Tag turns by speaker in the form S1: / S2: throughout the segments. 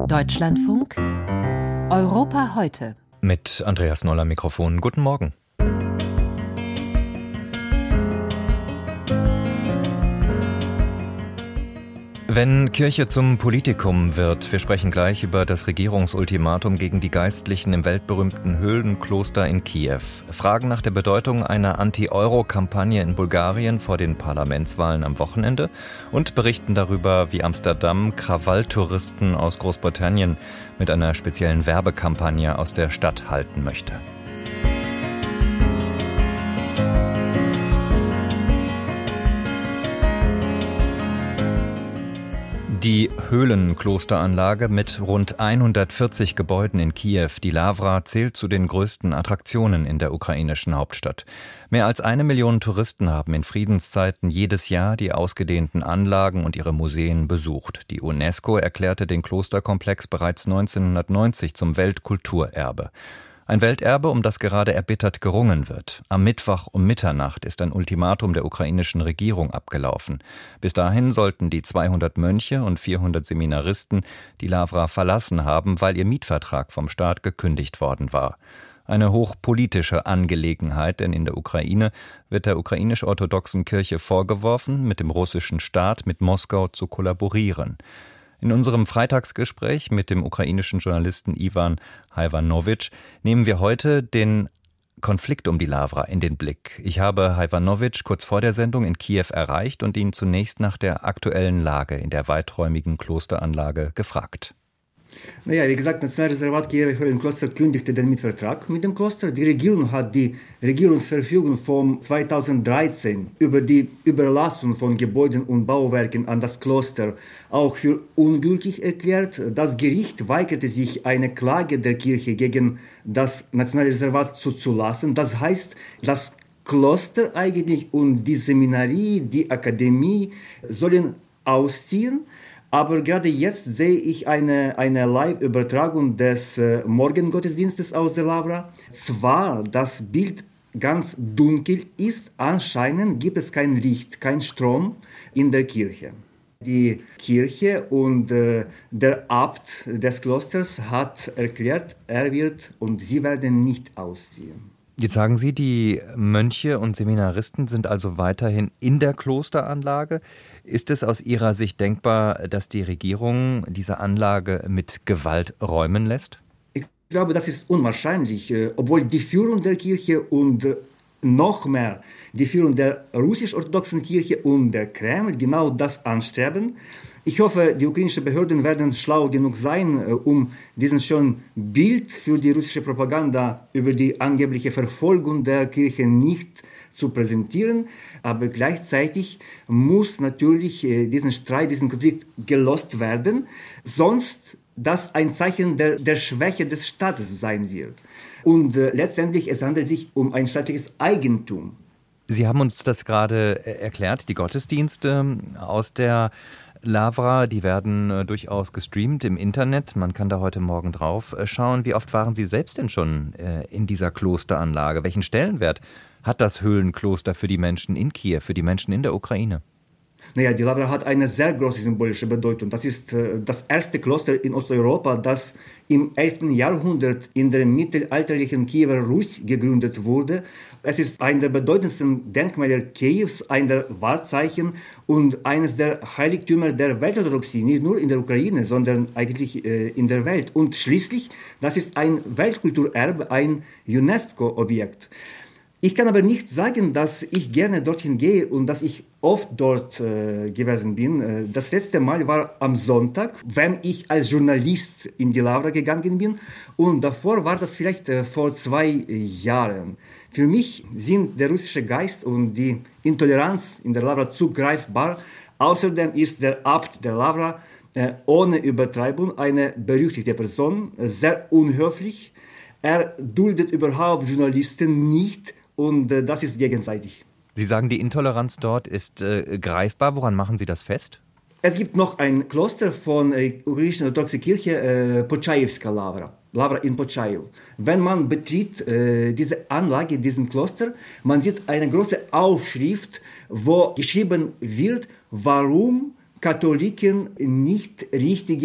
S1: Deutschlandfunk Europa heute.
S2: Mit Andreas Noll am Mikrofon. Guten Morgen. Wenn Kirche zum Politikum wird, wir sprechen gleich über das Regierungsultimatum gegen die Geistlichen im weltberühmten Höhlenkloster in Kiew. Fragen nach der Bedeutung einer Anti-Euro-Kampagne in Bulgarien vor den Parlamentswahlen am Wochenende und berichten darüber, wie Amsterdam Krawalltouristen aus Großbritannien mit einer speziellen Werbekampagne aus der Stadt halten möchte. Die Höhlenklosteranlage mit rund 140 Gebäuden in Kiew, die Lawra, zählt zu den größten Attraktionen in der ukrainischen Hauptstadt. Mehr als 1 Million Touristen haben in Friedenszeiten jedes Jahr die ausgedehnten Anlagen und ihre Museen besucht. Die UNESCO erklärte den Klosterkomplex bereits 1990 zum Weltkulturerbe. Ein Welterbe, um das gerade erbittert gerungen wird. Am Mittwoch um Mitternacht ist ein Ultimatum der ukrainischen Regierung abgelaufen. Bis dahin sollten die 200 Mönche und 400 Seminaristen die Lawra verlassen haben, weil ihr Mietvertrag vom Staat gekündigt worden war. Eine hochpolitische Angelegenheit, denn in der Ukraine wird der ukrainisch-orthodoxen Kirche vorgeworfen, mit dem russischen Staat, mit Moskau zu kollaborieren. In unserem Freitagsgespräch mit dem ukrainischen Journalisten Iwan Hajvanowitsch nehmen wir heute den Konflikt um die Lawra in den Blick. Ich habe Hajvanowitsch kurz vor der Sendung in Kiew erreicht und ihn zunächst nach der aktuellen Lage in der weiträumigen Klosteranlage gefragt.
S3: Naja, wie gesagt, Nationalreservat Kiewer-Höhlenkloster kündigte den Mietvertrag mit dem Kloster. Die Regierung hat die Regierungsverfügung von 2013 über die Überlassung von Gebäuden und Bauwerken an das Kloster auch für ungültig erklärt. Das Gericht weigerte sich, eine Klage der Kirche gegen das Nationalreservat zuzulassen. Das heißt, das Kloster eigentlich und die Seminarie, die Akademie sollen ausziehen. Aber gerade jetzt sehe ich eine Live-Übertragung des Morgengottesdienstes aus der Lawra. Zwar das Bild ganz dunkel ist, anscheinend gibt es kein Licht, kein Strom in der Kirche. Die Kirche und der Abt des Klosters hat erklärt, er wird und sie werden nicht ausziehen.
S2: Jetzt sagen Sie, die Mönche und Seminaristen sind also weiterhin in der Klosteranlage. Ist es aus Ihrer Sicht denkbar, dass die Regierung diese Anlage mit Gewalt räumen lässt?
S3: Ich glaube, das ist unwahrscheinlich, obwohl die Führung der Kirche und noch mehr die Führung der russisch-orthodoxen Kirche und der Kreml genau das anstreben. Ich hoffe, die ukrainischen Behörden werden schlau genug sein, um diesen schönen Bild für die russische Propaganda über die angebliche Verfolgung der Kirche nicht zu präsentieren. Aber gleichzeitig muss natürlich diesen Streit, diesen Konflikt gelöst werden, sonst das ein Zeichen der Schwäche des Staates sein wird. Und letztendlich, es handelt sich um ein staatliches Eigentum.
S2: Sie haben uns das gerade erklärt, die Gottesdienste aus der Lawra, die werden durchaus gestreamt im Internet. Man kann da heute Morgen drauf schauen. Wie oft waren Sie selbst denn schon in dieser Klosteranlage? Welchen Stellenwert hat das Höhlenkloster für die Menschen in Kiew, für die Menschen in der Ukraine?
S3: Naja, die Lawra hat eine sehr große symbolische Bedeutung. Das ist das erste Kloster in Osteuropa, das im 11. Jahrhundert in der mittelalterlichen Kiewer Rus gegründet wurde. Es ist einer der bedeutendsten Denkmäler Kiews, ein der Wahrzeichen und eines der Heiligtümer der Weltorthodoxie, nicht nur in der Ukraine, sondern eigentlich in der Welt. Und schließlich, das ist ein Weltkulturerbe, ein UNESCO-Objekt. Ich kann aber nicht sagen, dass ich gerne dorthin gehe und dass ich oft dort gewesen bin. Das letzte Mal war am Sonntag, wenn ich als Journalist in die Lawra gegangen bin. Und davor war das vielleicht vor 2 Jahren. Für mich sind der russische Geist und die Intoleranz in der Lawra zugreifbar. Außerdem ist der Abt der Lawra ohne Übertreibung eine berüchtigte Person, sehr unhöflich. Er duldet überhaupt Journalisten nicht. Und das ist gegenseitig.
S2: Sie sagen, die Intoleranz dort ist greifbar. Woran machen Sie das fest?
S3: Es gibt noch ein Kloster von der ukrainischen orthodoxen Kirche, Počaevska Lawra. Lawra in Počajew. Wenn man betritt diese Anlage, diesen Kloster, man sieht eine große Aufschrift, wo geschrieben wird, warum Katholiken nicht richtige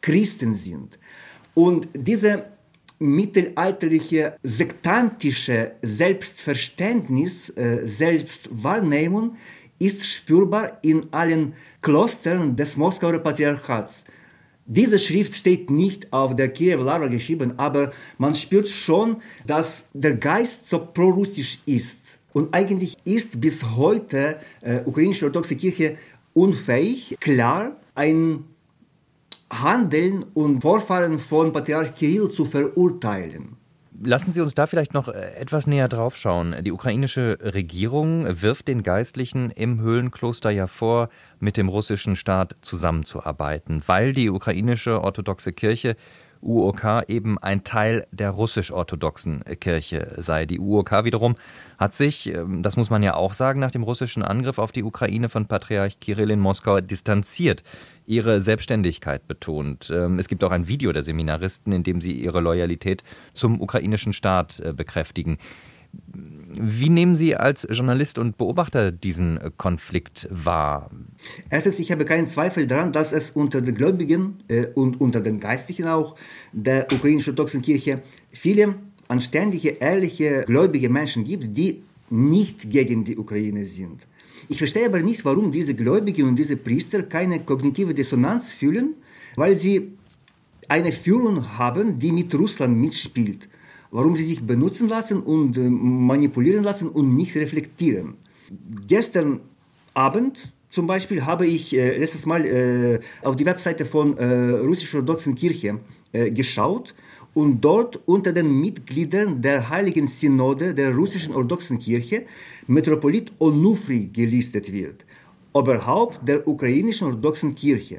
S3: Christen sind. Und diese mittelalterliche sektantische Selbstverständnis, Selbstwahrnehmung ist spürbar in allen Klostern des Moskauer Patriarchats. Diese Schrift steht nicht auf der Kiewer Lavra geschrieben, aber man spürt schon, dass der Geist so prorussisch ist. Und eigentlich ist bis heute ukrainische orthodoxe Kirche unfähig, klar ein Handeln und Vorfahren von Patriarch Kirill zu verurteilen.
S2: Lassen Sie uns da vielleicht noch etwas näher drauf schauen. Die ukrainische Regierung wirft den Geistlichen im Höhlenkloster ja vor, mit dem russischen Staat zusammenzuarbeiten, weil die ukrainische orthodoxe Kirche UOK eben ein Teil der russisch-orthodoxen Kirche sei. Die UOK wiederum hat sich, das muss man ja auch sagen, nach dem russischen Angriff auf die Ukraine von Patriarch Kirill in Moskau distanziert, ihre Selbstständigkeit betont. Es gibt auch ein Video der Seminaristen, in dem sie ihre Loyalität zum ukrainischen Staat bekräftigen. Wie nehmen Sie als Journalist und Beobachter diesen Konflikt wahr?
S3: Erstens, ich habe keinen Zweifel daran, dass es unter den Gläubigen und unter den Geistlichen auch der ukrainischen orthodoxen Kirche viele anständige, ehrliche, gläubige Menschen gibt, die nicht gegen die Ukraine sind. Ich verstehe aber nicht, warum diese Gläubigen und diese Priester keine kognitive Dissonanz fühlen, weil sie eine Führung haben, die mit Russland mitspielt. Warum sie sich benutzen lassen und manipulieren lassen und nicht reflektieren. Gestern Abend zum Beispiel habe ich letztes Mal auf die Webseite von russisch-orthodoxen Kirche geschaut und dort unter den Mitgliedern der Heiligen Synode der russischen orthodoxen Kirche Metropolit Onufri gelistet wird, Oberhaupt der ukrainischen orthodoxen Kirche.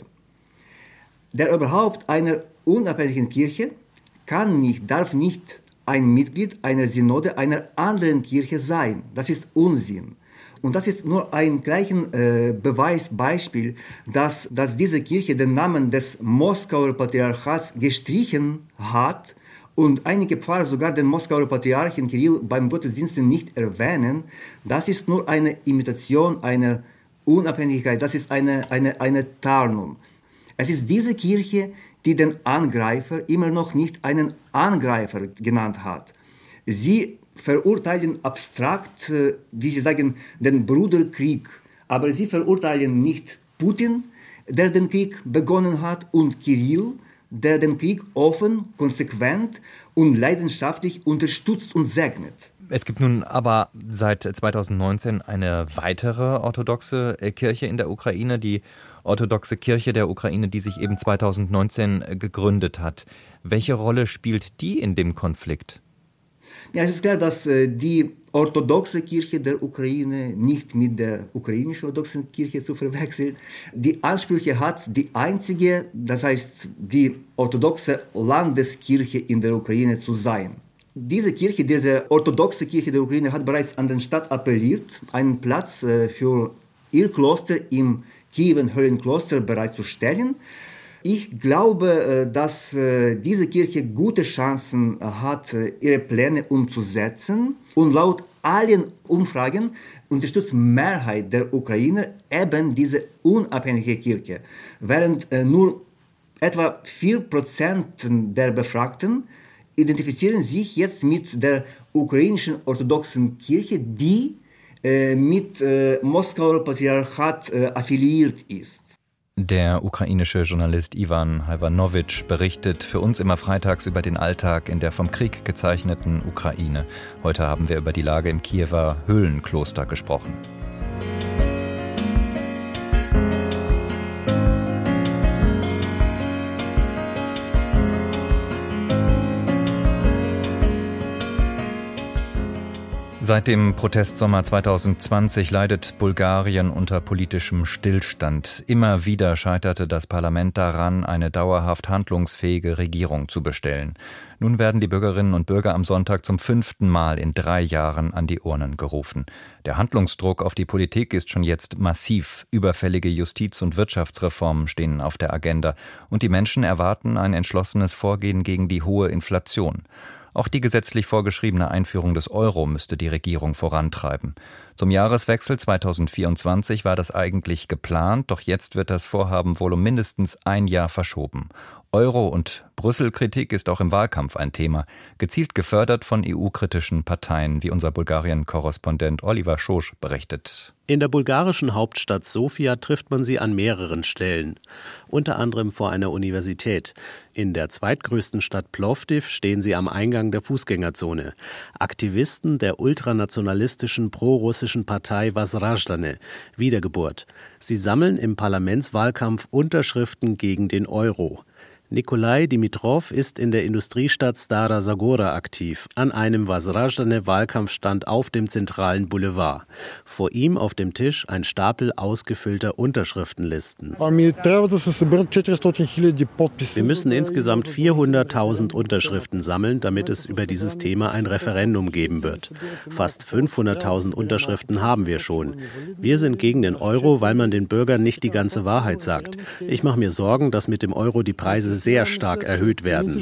S3: Der Oberhaupt einer unabhängigen Kirche darf nicht ein Mitglied einer Synode einer anderen Kirche sein. Das ist Unsinn. Und das ist nur ein gleichen Beispiel, dass diese Kirche den Namen des Moskauer Patriarchats gestrichen hat und einige Pfarrer sogar den Moskauer Patriarchen Kirill beim Gottesdiensten nicht erwähnen. Das ist nur eine Imitation einer Unabhängigkeit, das ist eine Tarnung. Es ist diese Kirche, die den Angreifer immer noch nicht einen Angreifer genannt hat. Sie verurteilen abstrakt, wie sie sagen, den Bruderkrieg, aber sie verurteilen nicht Putin, der den Krieg begonnen hat, und Kirill, der den Krieg offen, konsequent und leidenschaftlich unterstützt und segnet.
S2: Es gibt nun aber seit 2019 eine weitere orthodoxe Kirche in der Ukraine, die orthodoxe Kirche der Ukraine, die sich eben 2019 gegründet hat. Welche Rolle spielt die in dem Konflikt?
S3: Ja, es ist klar, dass die orthodoxe Kirche der Ukraine nicht mit der ukrainischen orthodoxen Kirche zu verwechseln. Die Ansprüche hat die einzige, das heißt die orthodoxe Landeskirche in der Ukraine zu sein. Diese orthodoxe Kirche der Ukraine hat bereits an den Staat appelliert, einen Platz für ihr Kloster im Kiewer Höhlenkloster bereitzustellen. Ich glaube, dass diese Kirche gute Chancen hat, ihre Pläne umzusetzen. Und laut allen Umfragen unterstützt Mehrheit der Ukraine eben diese unabhängige Kirche, während nur etwa 4% der Befragten identifizieren sich jetzt mit der ukrainischen orthodoxen Kirche, die mit Moskauer Patriarchat affiliiert ist.
S2: Der ukrainische Journalist Iwan Halvanowitsch berichtet für uns immer freitags über den Alltag in der vom Krieg gezeichneten Ukraine. Heute haben wir über die Lage im Kiewer Höhlenkloster gesprochen. Seit dem Protestsommer 2020 leidet Bulgarien unter politischem Stillstand. Immer wieder scheiterte das Parlament daran, eine dauerhaft handlungsfähige Regierung zu bestellen. Nun werden die Bürgerinnen und Bürger am Sonntag zum 5. Mal in 3 Jahren an die Urnen gerufen. Der Handlungsdruck auf die Politik ist schon jetzt massiv. Überfällige Justiz- und Wirtschaftsreformen stehen auf der Agenda. Und die Menschen erwarten ein entschlossenes Vorgehen gegen die hohe Inflation. Auch die gesetzlich vorgeschriebene Einführung des Euro müsste die Regierung vorantreiben. Zum Jahreswechsel 2024 war das eigentlich geplant, doch jetzt wird das Vorhaben wohl um mindestens 1 Jahr verschoben. Euro- und Brüssel-Kritik ist auch im Wahlkampf ein Thema, gezielt gefördert von EU-kritischen Parteien, wie unser Bulgarien-Korrespondent Oliver Schosch berichtet.
S4: In der bulgarischen Hauptstadt Sofia trifft man sie an mehreren Stellen, unter anderem vor einer Universität. In der zweitgrößten Stadt Plovdiv stehen sie am Eingang der Fußgängerzone. Aktivisten der ultranationalistischen prorussischen Partei Возрождение, Wiedergeburt. Sie sammeln im Parlamentswahlkampf Unterschriften gegen den Euro. Nikolai Dimitrov ist in der Industriestadt Stara Zagora aktiv, an einem Возрождение-Wahlkampfstand auf dem zentralen Boulevard. Vor ihm auf dem Tisch ein Stapel ausgefüllter Unterschriftenlisten. Wir müssen insgesamt 400.000 Unterschriften sammeln, damit es über dieses Thema ein Referendum geben wird. Fast 500.000 Unterschriften haben wir schon. Wir sind gegen den Euro, weil man den Bürgern nicht die ganze Wahrheit sagt. Ich mache mir Sorgen, dass mit dem Euro die Preise sehr stark erhöht werden.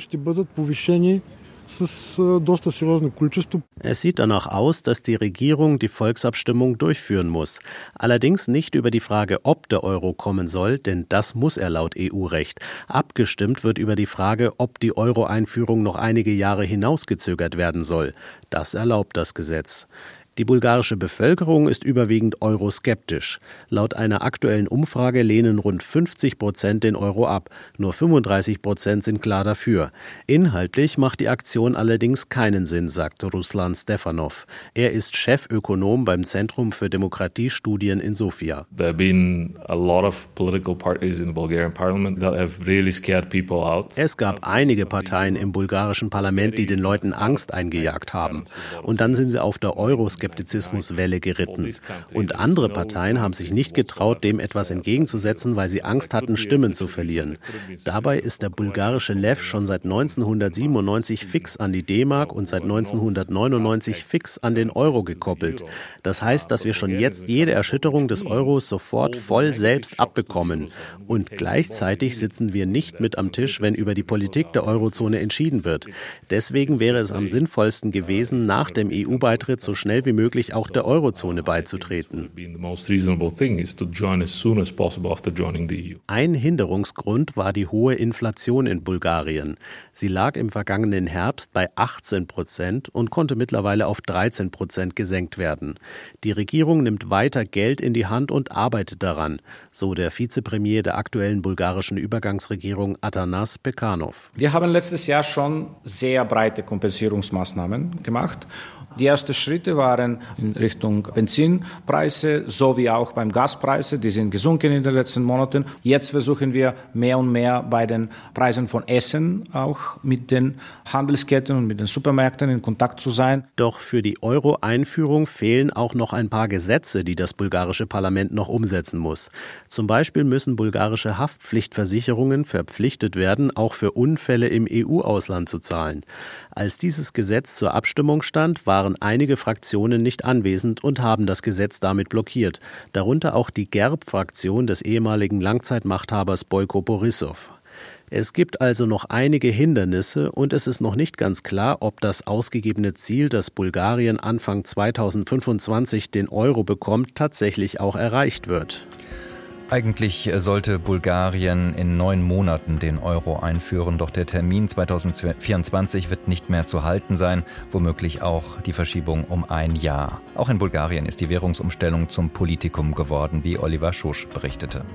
S4: Es sieht danach aus, dass die Regierung die Volksabstimmung durchführen muss. Allerdings nicht über die Frage, ob der Euro kommen soll, denn das muss er laut EU-Recht. Abgestimmt wird über die Frage, ob die Euro-Einführung noch einige Jahre hinausgezögert werden soll. Das erlaubt das Gesetz. Die bulgarische Bevölkerung ist überwiegend euroskeptisch. Laut einer aktuellen Umfrage lehnen rund 50% den Euro ab. Nur 35% sind klar dafür. Inhaltlich macht die Aktion allerdings keinen Sinn, sagt Ruslan Stefanov. Er ist Chefökonom beim Zentrum für Demokratiestudien in Sofia.
S5: There have been a lot of political parties in the Bulgarian parliament that have really scared people out.
S4: Es gab einige Parteien im bulgarischen Parlament, die den Leuten Angst eingejagt haben. Und dann sind sie auf der Euroskeptizismuswelle geritten. Und andere Parteien haben sich nicht getraut, dem etwas entgegenzusetzen, weil sie Angst hatten, Stimmen zu verlieren. Dabei ist der bulgarische Lew schon seit 1997 fix an die D-Mark und seit 1999 fix an den Euro gekoppelt. Das heißt, dass wir schon jetzt jede Erschütterung des Euros sofort voll selbst abbekommen. Und gleichzeitig sitzen wir nicht mit am Tisch, wenn über die Politik der Eurozone entschieden wird. Deswegen wäre es am sinnvollsten gewesen, nach dem EU-Beitritt so schnell wie möglich auch der Eurozone beizutreten. Ein Hinderungsgrund war die hohe Inflation in Bulgarien. Sie lag im vergangenen Herbst bei 18% und konnte mittlerweile auf 13% gesenkt werden. Die Regierung nimmt weiter Geld in die Hand und arbeitet daran, so der Vizepremier der aktuellen bulgarischen Übergangsregierung Atanas Pekanov.
S6: Wir haben letztes Jahr schon sehr breite Kompensierungsmaßnahmen gemacht. Die ersten Schritte waren in Richtung Benzinpreise sowie auch beim Gaspreise. Die sind gesunken in den letzten Monaten. Jetzt versuchen wir mehr und mehr bei den Preisen von Essen auch mit den Handelsketten und mit den Supermärkten in Kontakt zu sein.
S4: Doch für die Euro-Einführung fehlen auch noch ein paar Gesetze, die das bulgarische Parlament noch umsetzen muss. Zum Beispiel müssen bulgarische Haftpflichtversicherungen verpflichtet werden, auch für Unfälle im EU-Ausland zu zahlen. Als dieses Gesetz zur Abstimmung stand, waren einige Fraktionen nicht anwesend und haben das Gesetz damit blockiert, darunter auch die GERB-Fraktion des ehemaligen Langzeitmachthabers Boyko Borisov. Es gibt also noch einige Hindernisse und es ist noch nicht ganz klar, ob das ausgegebene Ziel, dass Bulgarien Anfang 2025 den Euro bekommt, tatsächlich auch erreicht wird.
S2: Eigentlich sollte Bulgarien in 9 Monaten den Euro einführen, doch der Termin 2024 wird nicht mehr zu halten sein, womöglich auch die Verschiebung um ein Jahr. Auch in Bulgarien ist die Währungsumstellung zum Politikum geworden, wie Oliver Schosch berichtete.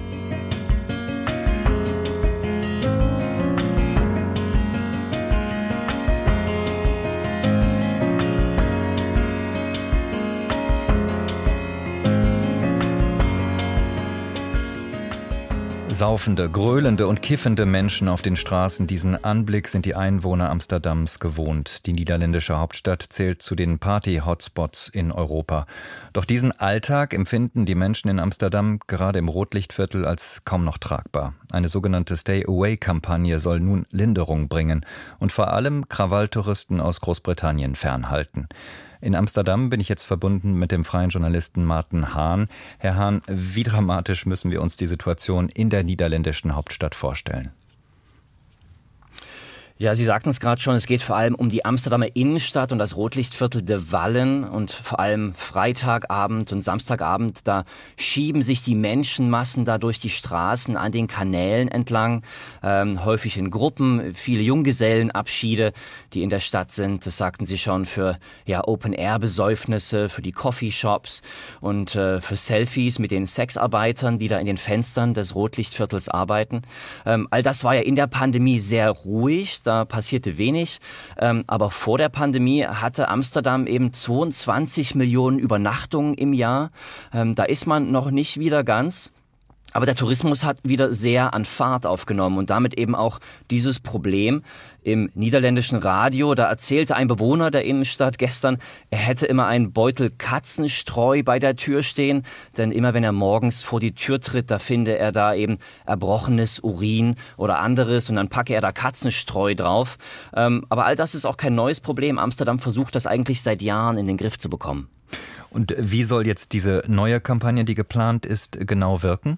S2: Saufende, gröhlende und kiffende Menschen auf den Straßen, diesen Anblick sind die Einwohner Amsterdams gewohnt. Die niederländische Hauptstadt zählt zu den Party-Hotspots in Europa. Doch diesen Alltag empfinden die Menschen in Amsterdam gerade im Rotlichtviertel als kaum noch tragbar. Eine sogenannte Stay-Away-Kampagne soll nun Linderung bringen und vor allem Krawalltouristen aus Großbritannien fernhalten. In Amsterdam bin ich jetzt verbunden mit dem freien Journalisten Maarten Haan. Herr Haan, wie dramatisch müssen wir uns die Situation in der niederländischen Hauptstadt vorstellen?
S7: Ja, Sie sagten es gerade schon, es geht vor allem um die Amsterdamer Innenstadt und das Rotlichtviertel de Wallen und vor allem Freitagabend und Samstagabend, da schieben sich die Menschenmassen da durch die Straßen an den Kanälen entlang, häufig in Gruppen, viele Junggesellenabschiede, die in der Stadt sind, das sagten Sie schon, für Open-Air-Besäufnisse, für die Coffeeshops und für Selfies mit den Sexarbeitern, die da in den Fenstern des Rotlichtviertels arbeiten. All das war ja in der Pandemie sehr ruhig. Da passierte wenig, aber vor der Pandemie hatte Amsterdam eben 22 Millionen Übernachtungen im Jahr. Da ist man noch nicht wieder ganz. Aber der Tourismus hat wieder sehr an Fahrt aufgenommen und damit eben auch dieses Problem. Im niederländischen Radio, da erzählte ein Bewohner der Innenstadt gestern, er hätte immer einen Beutel Katzenstreu bei der Tür stehen, denn immer wenn er morgens vor die Tür tritt, da finde er da eben erbrochenes Urin oder anderes und dann packe er da Katzenstreu drauf. Aber all das ist auch kein neues Problem. Amsterdam versucht das eigentlich seit Jahren in den Griff zu bekommen.
S2: Und wie soll jetzt diese neue Kampagne, die geplant ist, genau wirken?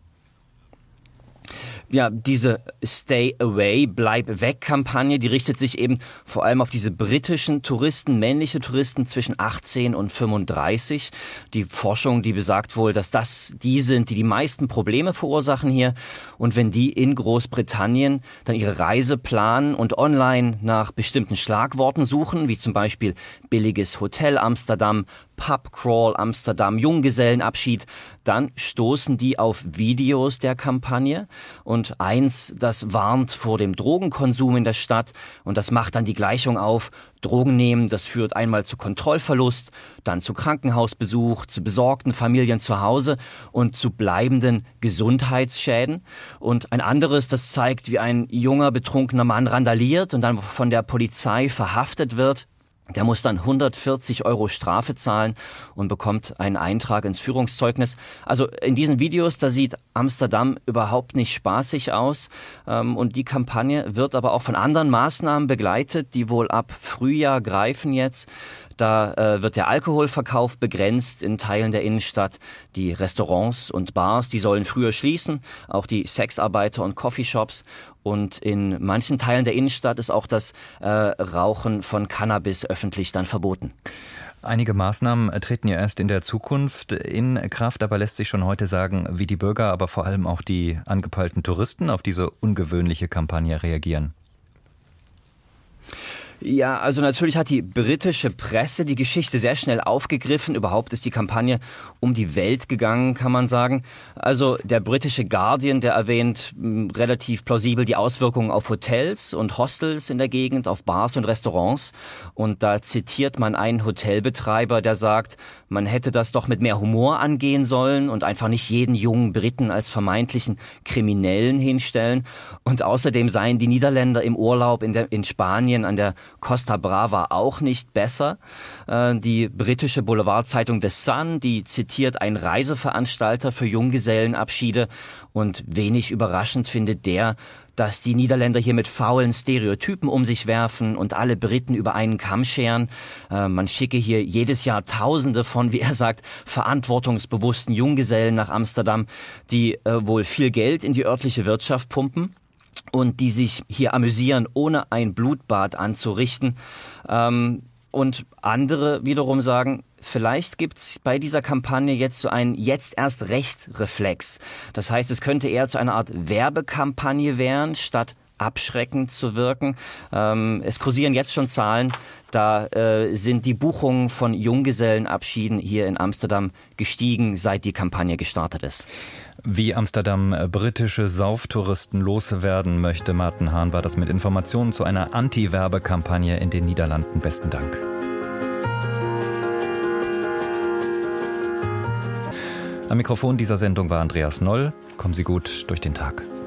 S7: Ja, diese Stay Away, Bleib weg Kampagne, die richtet sich eben vor allem auf diese britischen Touristen, männliche Touristen zwischen 18 und 35. Die Forschung, die besagt wohl, dass das die sind, die die meisten Probleme verursachen hier. Und wenn die in Großbritannien dann ihre Reise planen und online nach bestimmten Schlagworten suchen, wie zum Beispiel billiges Hotel Amsterdam, Pubcrawl Amsterdam, Junggesellenabschied, dann stoßen die auf Videos der Kampagne und eins, das warnt vor dem Drogenkonsum in der Stadt und das macht dann die Gleichung auf, Drogen nehmen, das führt einmal zu Kontrollverlust, dann zu Krankenhausbesuch, zu besorgten Familien zu Hause und zu bleibenden Gesundheitsschäden. Und ein anderes, das zeigt, wie ein junger, betrunkener Mann randaliert und dann von der Polizei verhaftet wird. Der muss dann 140 € Strafe zahlen und bekommt einen Eintrag ins Führungszeugnis. Also in diesen Videos, da sieht Amsterdam überhaupt nicht spaßig aus. Und die Kampagne wird aber auch von anderen Maßnahmen begleitet, die wohl ab Frühjahr greifen jetzt. Da wird der Alkoholverkauf begrenzt in Teilen der Innenstadt. Die Restaurants und Bars, die sollen früher schließen. Auch die Sexarbeiter und Coffeeshops. Und in manchen Teilen der Innenstadt ist auch das Rauchen von Cannabis öffentlich dann verboten.
S2: Einige Maßnahmen treten ja erst in der Zukunft in Kraft, aber lässt sich schon heute sagen, wie die Bürger, aber vor allem auch die angepeilten Touristen auf diese ungewöhnliche Kampagne reagieren.
S7: Ja, also natürlich hat die britische Presse die Geschichte sehr schnell aufgegriffen. Überhaupt ist die Kampagne um die Welt gegangen, kann man sagen. Also der britische Guardian, der erwähnt relativ plausibel die Auswirkungen auf Hotels und Hostels in der Gegend, auf Bars und Restaurants. Und da zitiert man einen Hotelbetreiber, der sagt, man hätte das doch mit mehr Humor angehen sollen und einfach nicht jeden jungen Briten als vermeintlichen Kriminellen hinstellen. Und außerdem seien die Niederländer im Urlaub in Spanien an der Costa Brava auch nicht besser. Die britische Boulevardzeitung The Sun, die zitiert einen Reiseveranstalter für Junggesellenabschiede und wenig überraschend findet der, dass die Niederländer hier mit faulen Stereotypen um sich werfen und alle Briten über einen Kamm scheren. Man schicke hier jedes Jahr Tausende von, wie er sagt, verantwortungsbewussten Junggesellen nach Amsterdam, die wohl viel Geld in die örtliche Wirtschaft pumpen und die sich hier amüsieren, ohne ein Blutbad anzurichten. Und andere wiederum sagen, vielleicht gibt's bei dieser Kampagne jetzt so einen Jetzt-erst-recht-Reflex. Das heißt, es könnte eher zu einer Art Werbekampagne werden, statt abschreckend zu wirken. Es kursieren jetzt schon Zahlen, da sind die Buchungen von Junggesellenabschieden hier in Amsterdam gestiegen, seit die Kampagne gestartet ist.
S2: Wie Amsterdam britische Sauftouristen loswerden möchte, Martin Hahn, war das mit Informationen zu einer Anti-Werbekampagne in den Niederlanden. Besten Dank. Am Mikrofon dieser Sendung war Andreas Noll. Kommen Sie gut durch den Tag.